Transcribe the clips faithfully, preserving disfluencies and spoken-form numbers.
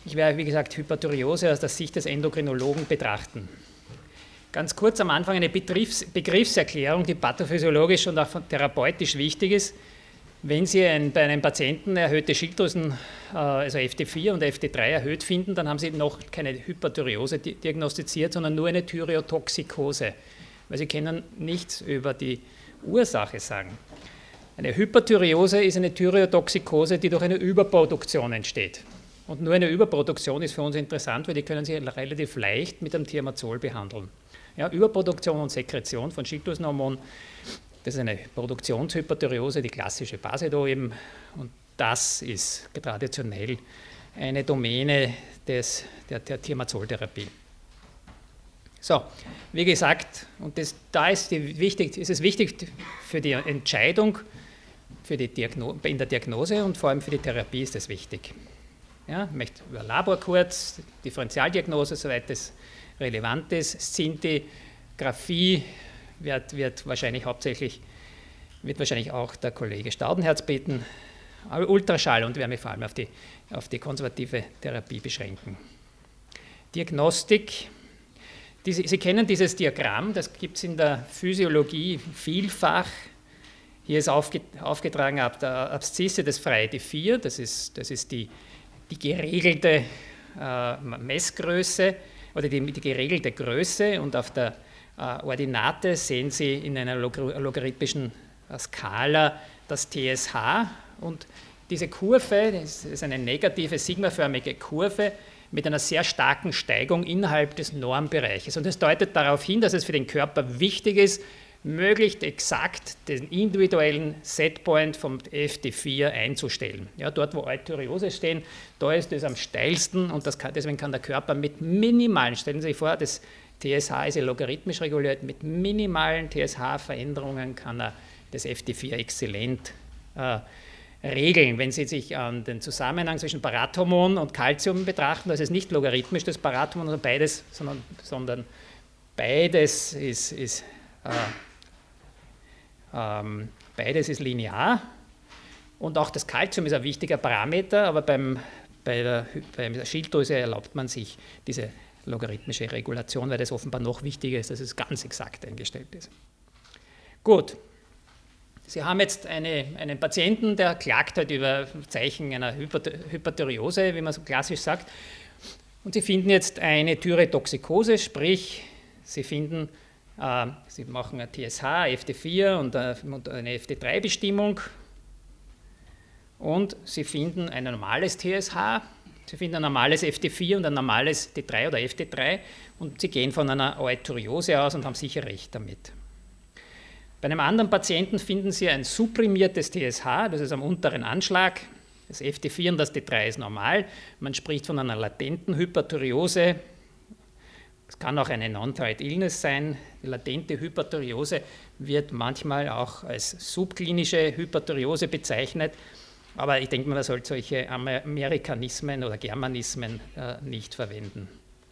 Ich werde, wie gesagt, Hyperthyreose aus der Sicht des Endokrinologen betrachten. Ganz kurz am Anfang eine Begriffs- Begriffserklärung, die pathophysiologisch und auch therapeutisch wichtig ist. Wenn Sie ein, bei einem Patienten erhöhte Schilddrüsen, also F T vier und F T drei erhöht finden, dann haben Sie noch keine Hyperthyreose diagnostiziert, sondern nur eine Thyreotoxikose, weil Sie können nichts über die Ursache sagen. Eine Hyperthyreose ist eine Thyreotoxikose, die durch eine Überproduktion entsteht. Und nur eine Überproduktion ist für uns interessant, weil die können Sie relativ leicht mit einem Thiamazol behandeln. Ja, Überproduktion und Sekretion von Schilddrüsenhormon, das ist eine Produktionshyperthyreose, die klassische Basedo eben. Und das ist traditionell eine Domäne des, der, der Thiamazoltherapie. So, wie gesagt, und das, da ist, die, wichtig, ist es wichtig für die Entscheidung für die Diagno- in der Diagnose und vor allem für die Therapie ist das wichtig. Ja, ich möchte über Labor kurz, Differentialdiagnose, soweit das relevant ist. Szintigraphie wird, wird, wahrscheinlich hauptsächlich, wird wahrscheinlich auch der Kollege Staudenherz beten. Aber Ultraschall und werde mich vor allem auf die, auf die konservative Therapie beschränken. Diagnostik. Diese, Sie kennen dieses Diagramm, das gibt es in der Physiologie vielfach. Hier ist aufge, aufgetragen ab der Abszisse das freie T vier, das ist, das ist die, die geregelte äh, Messgröße oder die, die geregelte Größe und auf der äh, Ordinate sehen Sie in einer log logarithmischen äh, Skala das T S H und diese Kurve, das ist eine negative sigmaförmige Kurve mit einer sehr starken Steigung innerhalb des Normbereiches und das deutet darauf hin, dass es für den Körper wichtig ist, möglichst exakt den individuellen Setpoint vom F T vier einzustellen. Ja, dort, wo Euthyreose stehen, da ist es am steilsten und das kann, deswegen kann der Körper mit minimalen, stellen Sie sich vor, das T S H ist ja logarithmisch reguliert, mit minimalen T S H-Veränderungen kann er das F T vier exzellent äh, regeln. Wenn Sie sich an den Zusammenhang zwischen Parathormon und Calcium betrachten, das ist nicht logarithmisch das Parathormon, sondern beides, sondern, sondern beides ist, ist äh, Ähm, beides ist linear und auch das Calcium ist ein wichtiger Parameter, aber beim, bei, der, bei der Schilddrüse erlaubt man sich diese logarithmische Regulation, weil das offenbar noch wichtiger ist, dass es ganz exakt eingestellt ist. Gut, Sie haben jetzt eine, einen Patienten, der klagt halt über Zeichen einer Hyperthyreose, wie man so klassisch sagt, und Sie finden jetzt eine Thyreotoxikose, sprich, Sie finden Sie machen ein T S H, F T vier und eine F T drei Bestimmung und Sie finden ein normales T S H, Sie finden ein normales F T vier und ein normales T drei oder F T drei und Sie gehen von einer Euthyreose aus und haben sicher recht damit. Bei einem anderen Patienten finden Sie ein supprimiertes T S H, das ist am unteren Anschlag, das F T vier und das T drei ist normal, man spricht von einer latenten Hyperthyreose. Es kann auch eine Non-Thyroid Illness sein. Die latente Hyperthyreose wird manchmal auch als subklinische Hyperthyreose bezeichnet, aber ich denke, man sollte solche Amerikanismen oder Germanismen äh, nicht verwenden.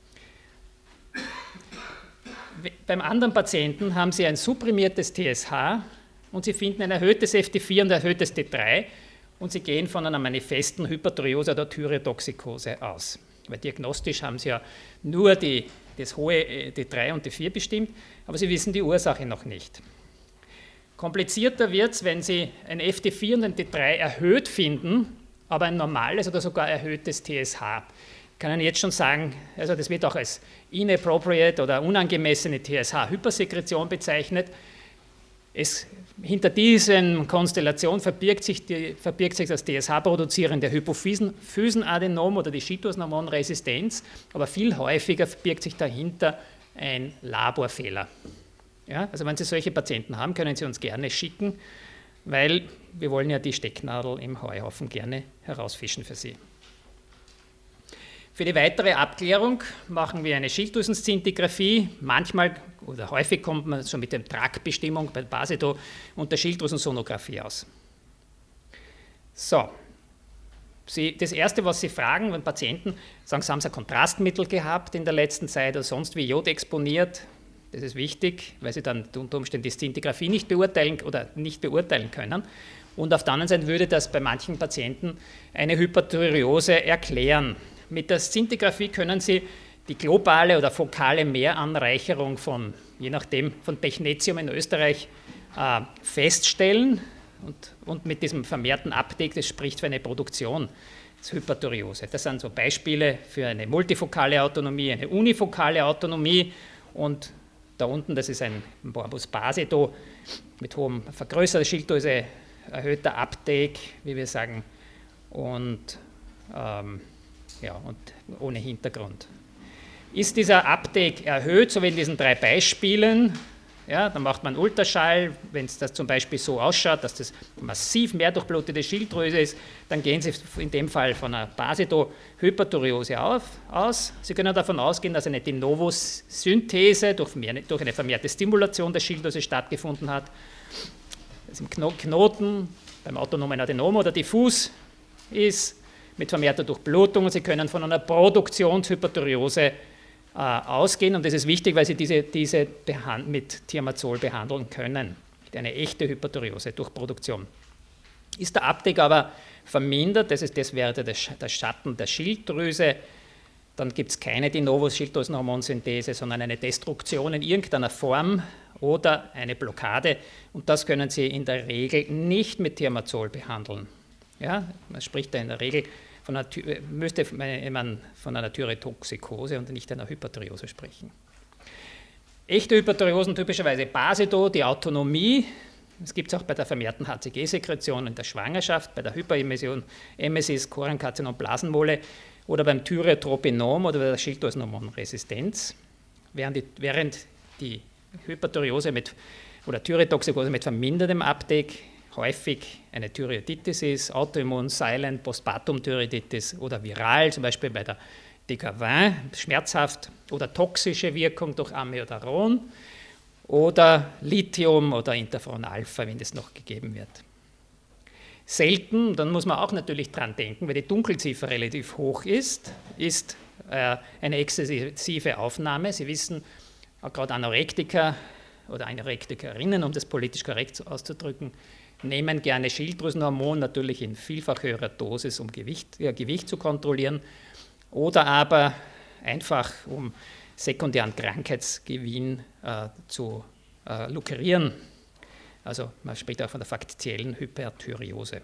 Beim anderen Patienten haben Sie ein supprimiertes T S H und Sie finden ein erhöhtes F T vier und ein erhöhtes T drei und Sie gehen von einer manifesten Hyperthyreose oder Thyreotoxikose aus. Weil diagnostisch haben Sie ja nur die, das hohe T drei und T vier bestimmt, aber Sie wissen die Ursache noch nicht. Komplizierter wird es, wenn Sie ein F T vier und ein T drei erhöht finden, aber ein normales oder sogar erhöhtes T S H. Ich kann Ihnen jetzt schon sagen, also das wird auch als inappropriate oder unangemessene T S H-Hypersekretion bezeichnet. Es, hinter diesen Konstellationen verbirgt sich, die, verbirgt sich das T S H-produzierende Hypophysenadenom oder die Schilddrüsenhormonresistenz, aber viel häufiger verbirgt sich dahinter ein Laborfehler. Ja, also wenn Sie solche Patienten haben, können Sie uns gerne schicken, weil wir wollen ja die Stecknadel im Heuhaufen gerne herausfischen für Sie. Für die weitere Abklärung machen wir eine Schilddrüsenszintigraphie. Manchmal oder häufig kommt man schon mit der Tragbestimmung bei Basedo und der Schilddrüsensonographie aus. So, Sie, das Erste, was Sie fragen, wenn Patienten sagen, Sie haben ein Kontrastmittel gehabt in der letzten Zeit oder sonst wie Jod exponiert, das ist wichtig, weil Sie dann unter Umständen die Szintigraphie nicht beurteilen oder nicht beurteilen können. Und auf der anderen Seite würde das bei manchen Patienten eine Hyperthyreose erklären. Mit der Szintigraphie können Sie die globale oder fokale Mehranreicherung von, je nachdem, von Technetium in Österreich äh, feststellen und, und mit diesem vermehrten Uptake, das spricht für eine Produktionshyperthyreose. Das sind so Beispiele für eine multifokale Autonomie, eine unifokale Autonomie und da unten, das ist ein Morbus Basedow mit hohem vergrößerter Schilddrüse, erhöhter Uptake, wie wir sagen, und, ähm, ja, und ohne Hintergrund. Ist dieser Uptake erhöht, so wie in diesen drei Beispielen, ja, dann macht man Ultraschall, wenn es das zum Beispiel so ausschaut, dass das massiv mehr durchblutete Schilddrüse ist, dann gehen Sie in dem Fall von einer Basedow-Hyperthyreose aus. Sie können davon ausgehen, dass eine De Novo-Synthese durch, durch eine vermehrte Stimulation der Schilddrüse stattgefunden hat. Das im Knoten beim autonomen Adenom oder diffus ist, mit vermehrter Durchblutung, und Sie können von einer Produktionshyperthyreose äh, ausgehen, und das ist wichtig, weil Sie diese, diese mit Thiamazol behandeln können. Eine echte Hyperthyreose durch Produktion. Ist der Uptake aber vermindert, das, ist, das wäre der, der Schatten der Schilddrüse, dann gibt es keine De Novo Schilddrüsenhormonsynthese, sondern eine Destruktion in irgendeiner Form oder eine Blockade, und das können Sie in der Regel nicht mit Thiamazol behandeln. Ja, man spricht da in der Regel von einer, müsste man von einer Thyreotoxikose und nicht einer Hyperthyreose sprechen. Echte Hyperthyreosen typischerweise Basedow, die Autonomie. Es gibt es auch bei der vermehrten H C G-Sekretion in der Schwangerschaft, bei der Hyperemission, Emesis, Korenkarzinom, Blasenmole oder beim Thyreotropinom oder bei der Schilddrüsenhormonresistenz. Während die, während die Hyperthyreose mit, oder Thyreotoxikose mit vermindertem Uptake häufig eine Thyreoiditis ist, Autoimmun, Silent, Postpartum-Thyreoiditis oder viral, zum Beispiel bei der Decavan, schmerzhaft oder toxische Wirkung durch Amiodaron oder Lithium oder Interferon-Alpha, wenn das noch gegeben wird. Selten, dann muss man auch natürlich dran denken, weil die Dunkelziffer relativ hoch ist, ist äh, eine exzessive Aufnahme. Sie wissen, auch gerade Anorektiker oder Anorektikerinnen, um das politisch korrekt auszudrücken, nehmen gerne Schilddrüsenhormon, natürlich in vielfach höherer Dosis, um Gewicht, ja, Gewicht zu kontrollieren, oder aber einfach, um sekundären Krankheitsgewinn äh, zu äh, lukrieren. Also man spricht auch von der faktiellen Hyperthyreose.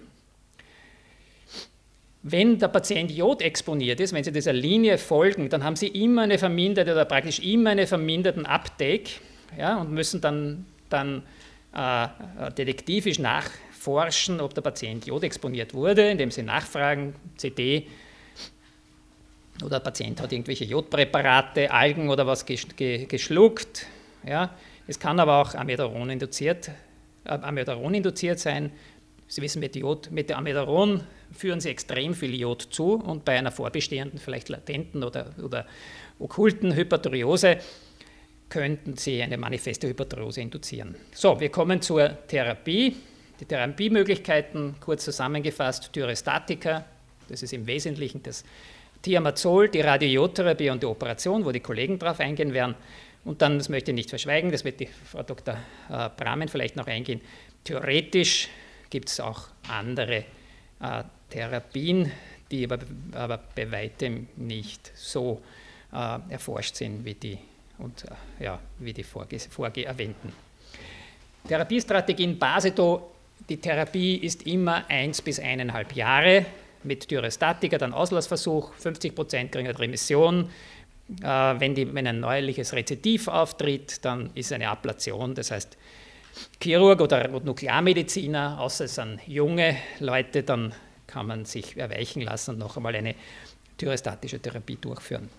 Wenn der Patient Jod exponiert ist, wenn Sie dieser Linie folgen, dann haben Sie immer eine verminderte oder praktisch immer einen verminderten Uptake, ja, und müssen dann, dann äh, detektivisch nachforschen, ob der Patient Jod exponiert wurde, indem Sie nachfragen, C T, oder der Patient hat irgendwelche Jodpräparate, Algen oder was geschluckt. Ja. Es kann aber auch Amiodaron induziert, äh, Amiodaron induziert sein. Sie wissen, mit, Jod, mit der Amiodaron führen Sie extrem viel Jod zu, und bei einer vorbestehenden, vielleicht latenten oder, oder okkulten Hyperthyreose könnten Sie eine manifeste Hyperthyreose induzieren. So, wir kommen zur Therapie. Die Therapiemöglichkeiten, kurz zusammengefasst, Thyreostatika, das ist im Wesentlichen das Thiamazol, die Radiotherapie und die Operation, wo die Kollegen drauf eingehen werden. Und dann, das möchte ich nicht verschweigen, das wird die Frau Doktor Bramen vielleicht noch eingehen, theoretisch gibt es auch andere äh, Therapien, die aber, aber bei weitem nicht so äh, erforscht sind wie die, und, äh, ja, wie die vorge vorge erwähnten. Therapiestrategien Basedow, die Therapie ist immer eins bis eineinhalb Jahre mit Thyreostatika, dann Auslassversuch, fünfzig Prozent kriegen eine Remission. Äh, wenn, die, wenn ein neuerliches Rezidiv auftritt, dann ist eine Ablation, das heißt, Chirurg oder Nuklearmediziner, außer es sind junge Leute, dann kann man sich erweichen lassen und noch einmal eine thyreostatische Therapie durchführen.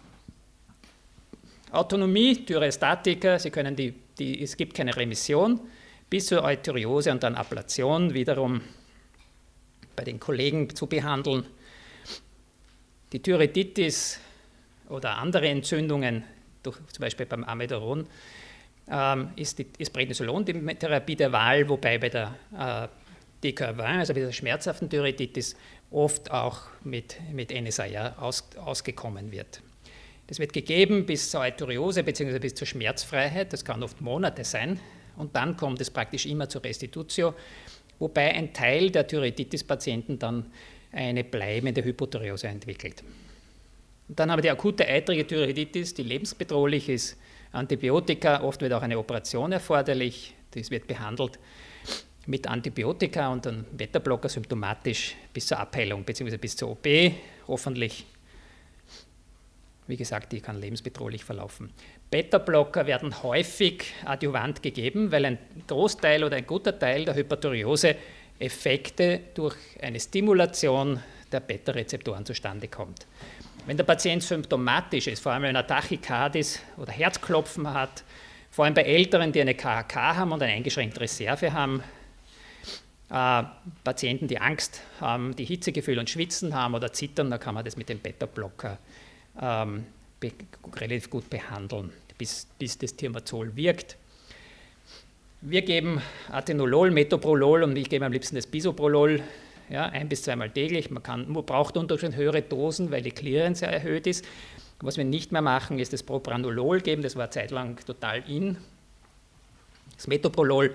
Autonomie, Thyreostatika, Sie können die, die, es gibt keine Remission, bis zur Euthyreose und dann Ablation wiederum bei den Kollegen zu behandeln. Die Thyreoiditis oder andere Entzündungen, durch, zum Beispiel beim Amiodaron, ähm, ist, die, ist Prednisolon die Therapie der Wahl, wobei bei der äh, Decavan, also bei der schmerzhaften Thyreoiditis, oft auch mit, mit N S A I aus, ausgekommen wird. Das wird gegeben bis zur Euthyreose bzw. bis zur Schmerzfreiheit, das kann oft Monate sein, und dann kommt es praktisch immer zur Restitutio, wobei ein Teil der Thyreoiditis-Patienten dann eine bleibende Hypothyreose entwickelt. Und dann haben wir die akute eitrige Thyreoiditis, die lebensbedrohlich ist. Antibiotika, oft wird auch eine Operation erforderlich. Das wird behandelt mit Antibiotika und dann Beta-Blocker symptomatisch bis zur Abheilung bzw. bis zur O P, hoffentlich. Wie gesagt, die kann lebensbedrohlich verlaufen. Beta-Blocker werden häufig adjuvant gegeben, weil ein Großteil oder ein guter Teil der Hyperthyreose Effekte durch eine Stimulation der Beta-Rezeptoren zustande kommt. Wenn der Patient symptomatisch ist, vor allem wenn er Tachykardis oder Herzklopfen hat, vor allem bei Älteren, die eine K H K haben und eine eingeschränkte Reserve haben, äh, Patienten, die Angst haben, die Hitzegefühl und Schwitzen haben oder zittern, da kann man das mit dem Beta-Blocker ähm, be relativ gut behandeln, bis, bis das Thiamazol wirkt. Wir geben Atenolol, Metoprolol und ich gebe am liebsten das Bisoprolol, ja, ein- bis zweimal täglich. Man, kann, man braucht unterschiedlich höhere Dosen, weil die Clearance sehr erhöht ist. Was wir nicht mehr machen, ist das Propranolol geben, das war zeitlang total in. Das Metoprolol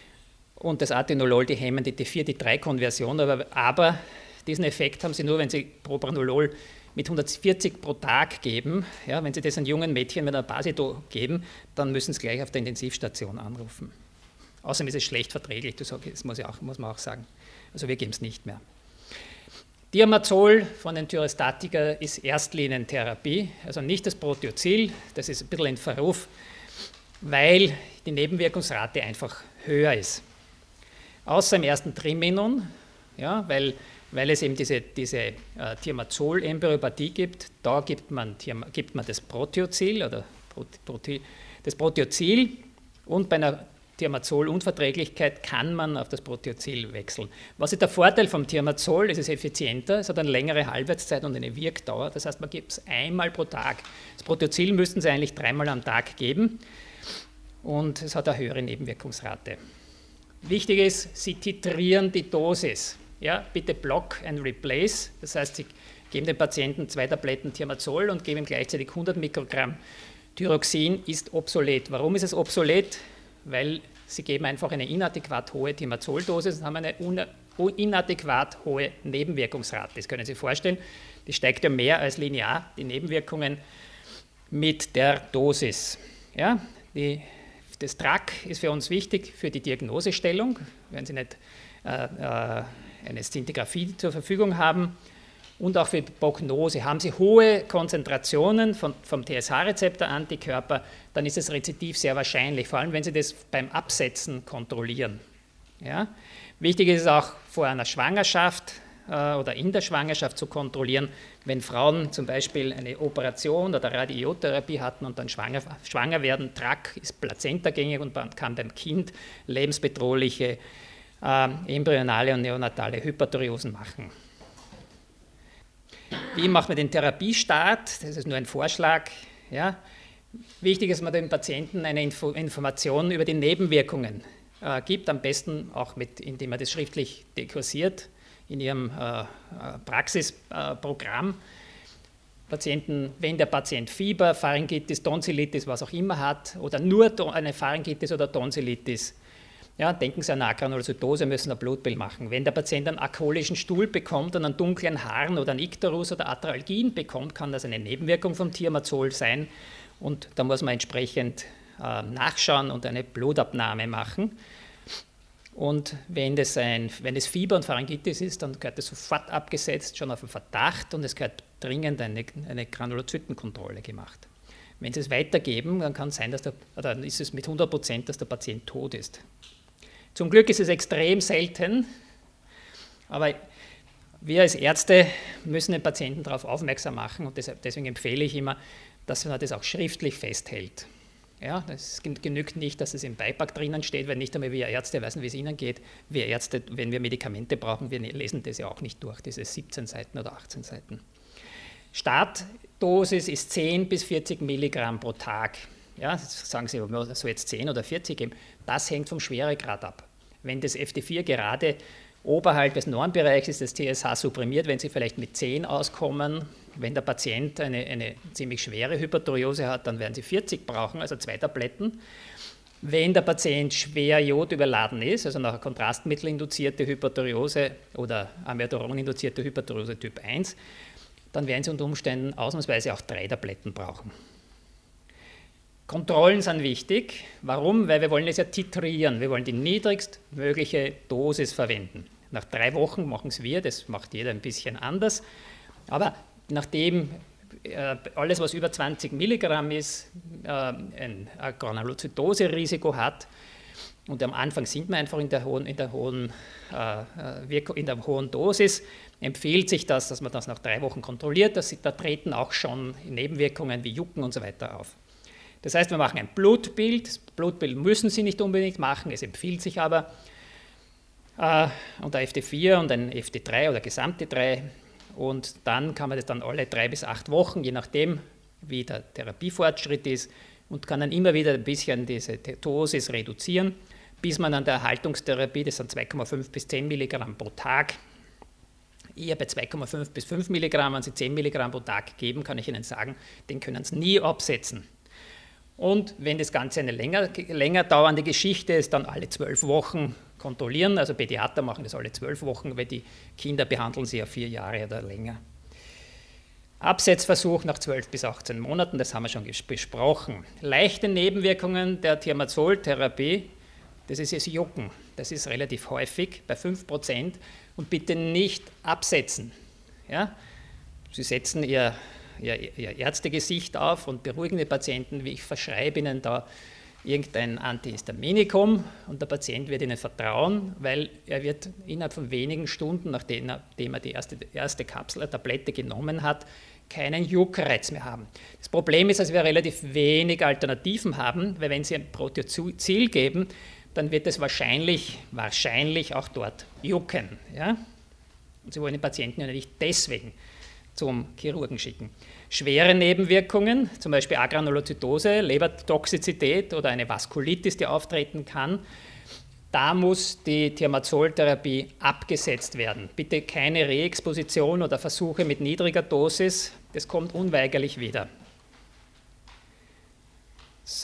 und das Atenolol, die hemmen die T vier T drei Konversion, aber, aber diesen Effekt haben sie nur, wenn sie Propranolol mit hundertvierzig pro Tag geben. Ja, wenn sie das an jungen Mädchen mit einer Basido geben, dann müssen sie gleich auf der Intensivstation anrufen. Außerdem ist es schlecht verträglich, das muss, ich auch, muss man auch sagen. Also wir geben es nicht mehr. Thiamazol von den Thyreostatika ist Erstlinientherapie, also nicht das Proteozil, das ist ein bisschen in Verruf, weil die Nebenwirkungsrate einfach höher ist. Außer im ersten Trimenon, ja, weil, weil es eben diese, diese äh, Thiamazol-Embryopathie gibt, da gibt man, gibt man das Proteozil oder Prote, das Proteozil und bei einer Thiamazol-Unverträglichkeit kann man auf das Proteozil wechseln. Was ist der Vorteil vom Thiamazol? Es ist effizienter, es hat eine längere Halbwertszeit und eine Wirkdauer, das heißt, man gibt es einmal pro Tag. Das Proteozil müssten Sie eigentlich dreimal am Tag geben und es hat eine höhere Nebenwirkungsrate. Wichtig ist, Sie titrieren die Dosis. Ja, bitte Block and Replace, das heißt, Sie geben dem Patienten zwei Tabletten Thiamazol und geben ihm gleichzeitig hundert Mikrogramm Thyroxin, ist obsolet. Warum ist es obsolet? Weil Sie geben einfach eine inadäquat hohe Thiamazoldosis und haben eine inadäquat hohe Nebenwirkungsrate. Das können Sie sich vorstellen, die steigt ja mehr als linear, die Nebenwirkungen mit der Dosis. Ja, die Das T R A C ist für uns wichtig für die Diagnosestellung, wenn Sie nicht äh, äh, eine Szintigraphie zur Verfügung haben und auch für die Prognose. Haben Sie hohe Konzentrationen von, vom T S H-Rezeptor-Antikörper, dann ist das Rezidiv sehr wahrscheinlich, vor allem wenn Sie das beim Absetzen kontrollieren. Ja? Wichtig ist es auch vor einer Schwangerschaft äh, oder in der Schwangerschaft zu kontrollieren, wenn Frauen zum Beispiel eine Operation oder Radiotherapie hatten und dann schwanger, schwanger werden, T R A C ist plazentagängig und man kann beim Kind lebensbedrohliche äh, embryonale und neonatale Hyperthyreosen machen. Wie macht man den Therapiestart? Das ist nur ein Vorschlag. Ja. Wichtig ist, dass man dem Patienten eine Info Information über die Nebenwirkungen äh, gibt, am besten auch, mit, indem man das schriftlich dekursiert in ihrem äh, Praxisprogramm. Äh, Patienten, wenn der Patient Fieber, Pharyngitis, Tonsillitis, was auch immer hat, oder nur eine Pharyngitis oder Tonsillitis, ja, denken Sie an eine Granulozytose, müssen ein Blutbild machen. Wenn der Patient einen alkoholischen Stuhl bekommt und einen dunklen Haaren oder einen Ikterus oder Arthralgien bekommt, kann das eine Nebenwirkung vom Thiamazol sein und da muss man entsprechend äh, nachschauen und eine Blutabnahme machen. Und wenn das, ein, wenn das Fieber und Pharyngitis ist, dann gehört das sofort abgesetzt, schon auf den Verdacht und es gehört dringend eine, eine Granulozytenkontrolle gemacht. Wenn Sie es weitergeben, dann kann es sein, dass der, oder dann ist es mit hundert Prozent, dass der Patient tot ist. Zum Glück ist es extrem selten, aber wir als Ärzte müssen den Patienten darauf aufmerksam machen und deswegen empfehle ich immer, dass man das auch schriftlich festhält. Ja, es genügt nicht, dass es im Beipack drinnen steht, weil nicht einmal wir Ärzte wissen, wie es Ihnen geht. Wir Ärzte, wenn wir Medikamente brauchen, wir lesen das ja auch nicht durch, diese siebzehn Seiten oder achtzehn Seiten. Startdosis ist zehn bis vierzig Milligramm pro Tag. Ja, sagen Sie, man soll jetzt zehn oder vierzig geben. Das hängt vom Schweregrad ab. Wenn das F D vier gerade oberhalb des Normbereichs ist, das T S H supprimiert, wenn Sie vielleicht mit zehn auskommen, wenn der Patient eine, eine ziemlich schwere Hyperthyreose hat, dann werden Sie vierzig brauchen, also zwei Tabletten. Wenn der Patient schwer jodüberladen ist, also nach kontrastmittelinduzierte Hyperthyreose oder Amiodaron-induzierte Hyperthyreose Typ eins, dann werden Sie unter Umständen ausnahmsweise auch drei Tabletten brauchen. Kontrollen sind wichtig. Warum? Weil wir wollen es ja titrieren. Wir wollen die niedrigstmögliche Dosis verwenden. Nach drei Wochen machen es wir, das macht jeder ein bisschen anders. Aber nachdem äh, alles, was über zwanzig Milligramm ist, äh, ein Granulozytose-Risiko hat, und am Anfang sind wir einfach in der hohen, in der hohen, äh, in der hohen Dosis, empfiehlt sich das, dass man das nach drei Wochen kontrolliert. Das, da treten auch schon Nebenwirkungen wie Jucken und so weiter auf. Das heißt, wir machen ein Blutbild. Das Blutbild müssen Sie nicht unbedingt machen, es empfiehlt sich aber. Äh, und ein F T vier und ein F T drei oder Gesamt-T drei. Und dann kann man das dann alle drei bis acht Wochen, je nachdem, wie der Therapiefortschritt ist, und kann dann immer wieder ein bisschen diese Dosis reduzieren, bis man an der Erhaltungstherapie, das sind zwei Komma fünf bis zehn Milligramm pro Tag, eher bei zwei Komma fünf bis fünf Milligramm, wenn Sie zehn Milligramm pro Tag geben, kann ich Ihnen sagen, den können Sie nie absetzen. Und wenn das Ganze eine länger, länger dauernde Geschichte ist, dann alle zwölf Wochen kontrollieren. Also Pädiater machen das alle zwölf Wochen, weil die Kinder behandeln sie ja vier Jahre oder länger. Absetzversuch nach zwölf bis achtzehn Monaten, das haben wir schon besprochen. Leichte Nebenwirkungen der Thiamazol-Therapie, das ist das Jucken. Das ist relativ häufig, bei fünf Prozent. Und bitte nicht absetzen. Ja? Sie setzen Ihr Ihr, ihr Ärztegesicht auf und beruhigen die Patienten, wie ich verschreibe Ihnen da irgendein Antihistaminikum und der Patient wird Ihnen vertrauen, weil er wird innerhalb von wenigen Stunden, nachdem er, nachdem er die erste, erste Kapsel, Tablette genommen hat, keinen Juckreiz mehr haben. Das Problem ist, dass wir relativ wenig Alternativen haben, weil wenn Sie ein Proteozil geben, dann wird es wahrscheinlich, wahrscheinlich auch dort jucken. Ja? Und Sie wollen den Patienten ja nicht deswegen zum Chirurgen schicken. Schwere Nebenwirkungen, zum Beispiel Agranulozytose, Lebertoxizität oder eine Vaskulitis, die auftreten kann, da muss die Thiamazol-Therapie abgesetzt werden. Bitte keine Reexposition oder Versuche mit niedriger Dosis, das kommt unweigerlich wieder. So.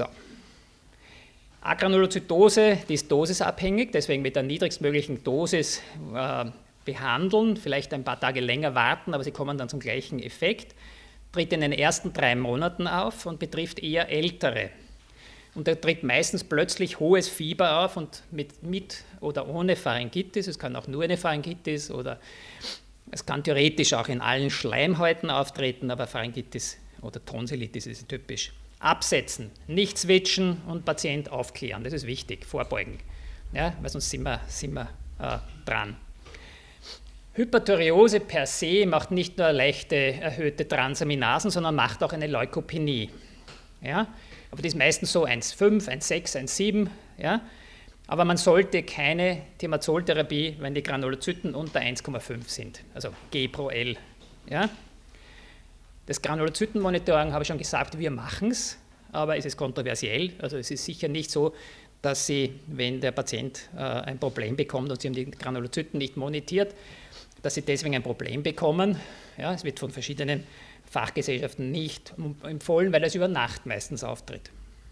Agranulozytose, die ist dosisabhängig, deswegen mit der niedrigstmöglichen Dosis äh, behandeln, vielleicht ein paar Tage länger warten, aber sie kommen dann zum gleichen Effekt, tritt in den ersten drei Monaten auf und betrifft eher Ältere. Und da tritt meistens plötzlich hohes Fieber auf und mit, mit oder ohne Pharyngitis, es kann auch nur eine Pharyngitis oder es kann theoretisch auch in allen Schleimhäuten auftreten, aber Pharyngitis oder Tonsillitis ist typisch. Absetzen, nicht switchen und Patient aufklären, das ist wichtig, vorbeugen, ja, weil sonst sind wir, sind wir äh, dran. Hyperthyreose per se macht nicht nur leichte erhöhte Transaminasen, sondern macht auch eine Leukopenie. Ja? Aber die ist meistens so eins Komma fünf, eins Komma sechs, eins Komma sieben. Ja? Aber man sollte keine Thiamazol-Therapie, wenn die Granulozyten unter eins Komma fünf sind, also G pro L. Ja? Das Granulozytenmonitoring habe ich schon gesagt, wir machen es, aber es ist kontroversiell. Also es ist sicher nicht so, dass Sie, wenn der Patient äh, ein Problem bekommt und Sie haben die Granulozyten nicht monitiert, dass sie deswegen ein Problem bekommen. Ja, es wird von verschiedenen Fachgesellschaften nicht empfohlen, weil es über Nacht meistens auftritt.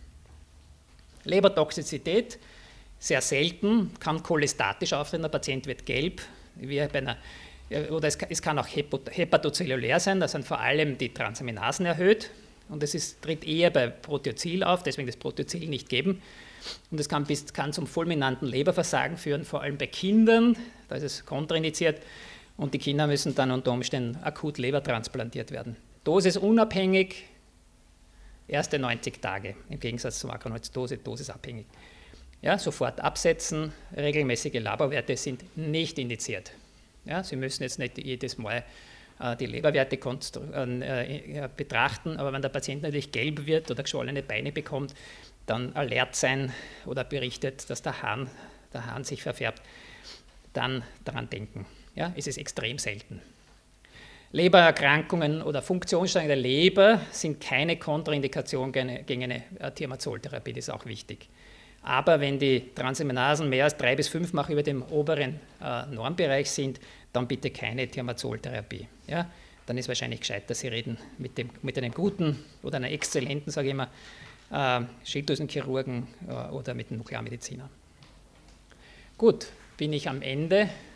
Lebertoxizität, sehr selten, kann cholestatisch auftreten, der Patient wird gelb, wie bei einer, oder es kann, es kann auch hepatozellulär sein, da sind vor allem die Transaminasen erhöht und es ist, tritt eher bei Proteozil auf, deswegen das Proteozil nicht geben. Und es kann, bis, kann zum fulminanten Leberversagen führen, vor allem bei Kindern, da ist es kontraindiziert. Und die Kinder müssen dann unter Umständen akut lebertransplantiert werden. Dosis unabhängig, erste neunzig Tage, im Gegensatz zum Agranulozytose, dosisabhängig. Ja, sofort absetzen, regelmäßige Laborwerte sind nicht indiziert. Ja, Sie müssen jetzt nicht jedes Mal äh, die Leberwerte äh, betrachten, aber wenn der Patient natürlich gelb wird oder geschwollene Beine bekommt, dann alert sein oder berichtet, dass der Hahn, der Hahn sich verfärbt, dann daran denken. Ja, es ist extrem selten. Lebererkrankungen oder Funktionsstörungen der Leber sind keine Kontraindikation gegen eine Thiamazol-Therapie, das ist auch wichtig. Aber wenn die Transaminasen mehr als drei bis fünf Mal über dem oberen äh, Normbereich sind, dann bitte keine Thiamazol-Therapie. Ja? Dann ist wahrscheinlich gescheiter, Sie reden mit, dem, mit einem guten oder einer exzellenten, sage ich immer, äh, Schilddrüsenchirurgen äh, oder mit einem Nuklearmediziner. Gut, bin ich am Ende